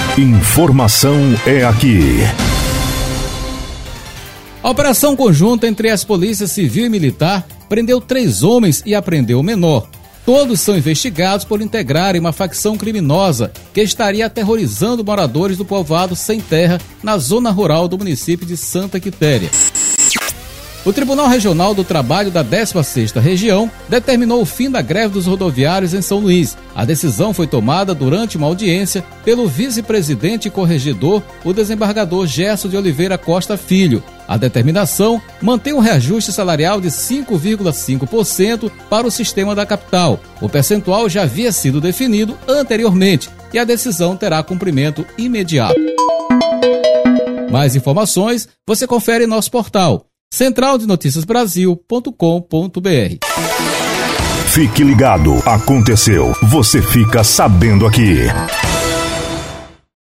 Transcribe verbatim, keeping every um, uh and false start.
Informação é aqui. A operação conjunta entre as polícias civil e militar prendeu três homens e apreendeu o menor. Todos são investigados por integrarem uma facção criminosa que estaria aterrorizando moradores do povoado Sem Terra, na zona rural do município de Santa Quitéria. O Tribunal Regional do Trabalho da décima sexta Região determinou o fim da greve dos rodoviários em São Luís. A decisão foi tomada durante uma audiência pelo vice-presidente e corregedor, o desembargador Gerson de Oliveira Costa Filho. A determinação mantém um reajuste salarial de cinco vírgula cinco por cento para o sistema da capital. O percentual já havia sido definido anteriormente e a decisão terá cumprimento imediato. Mais informações você confere em nosso portal central de noticias brasil ponto com ponto br. Fique ligado, aconteceu, você fica sabendo aqui.